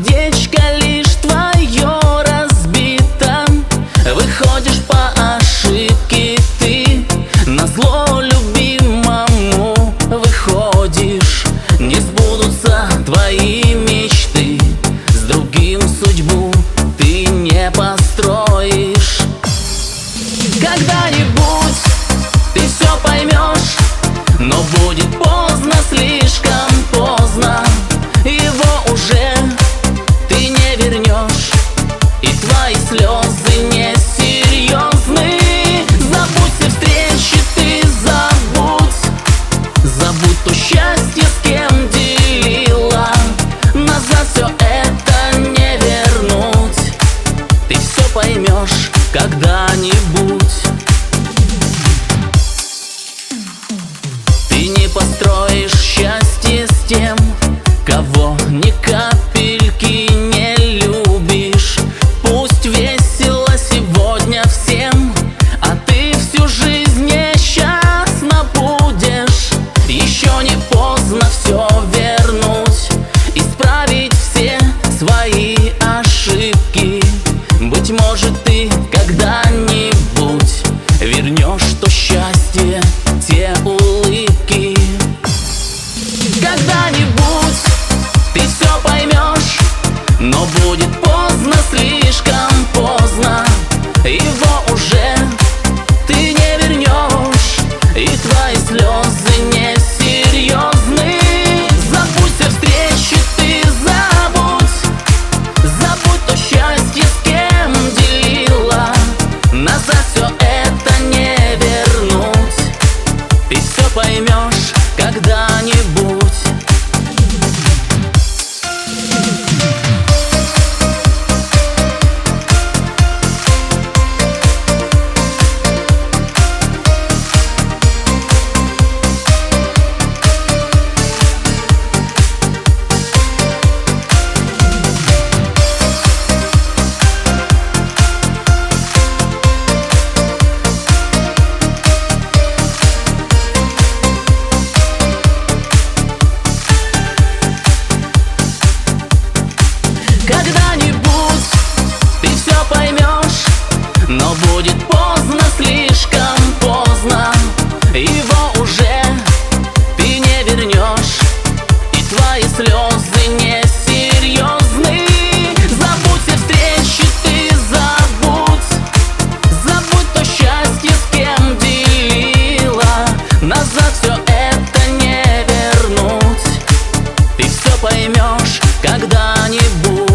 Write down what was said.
сердечко лишь твое разбито. Выходишь по ошибке ты, назло любимому выходишь. Не сбудутся твои мечты, с другим судьбу ты не построишь. Когда-нибудь ты все поймешь, но будет поздно, слишком поздно. Его уже ты не вернешь, и твои слезы несерьезны. Забудь все встречи, ты забудь. Забудь то счастье, с кем делила. Назад все это не вернуть. Ты все поймешь когда-нибудь. Ты не построишь счастье с тем, кого ни капельки не любишь. Пусть весело сегодня всем, а ты всю жизнь несчастна будешь. Еще не поздно все вернуть, исправить все свои ошибки. Быть может, ты когда-нибудь вернешь то счастье, те улыбки. Когда-нибудь ты все поймешь, но будет поздно, слишком поздно. Его уже ты не вернешь, и твои слезы несерьезны. Забудь все встречи, ты забудь. Забудь то счастье, с кем делила. Назад все это не вернуть. Ты все поймешь когда-нибудь. Когда-нибудь ты все поймешь, но будет поздно, слишком поздно. Его уже ты не вернешь, и твои слезы несерьезны. Забудь все встречи, ты забудь. Забудь то счастье, с кем делила. Назад все это не вернуть. Ты все поймешь когда-нибудь.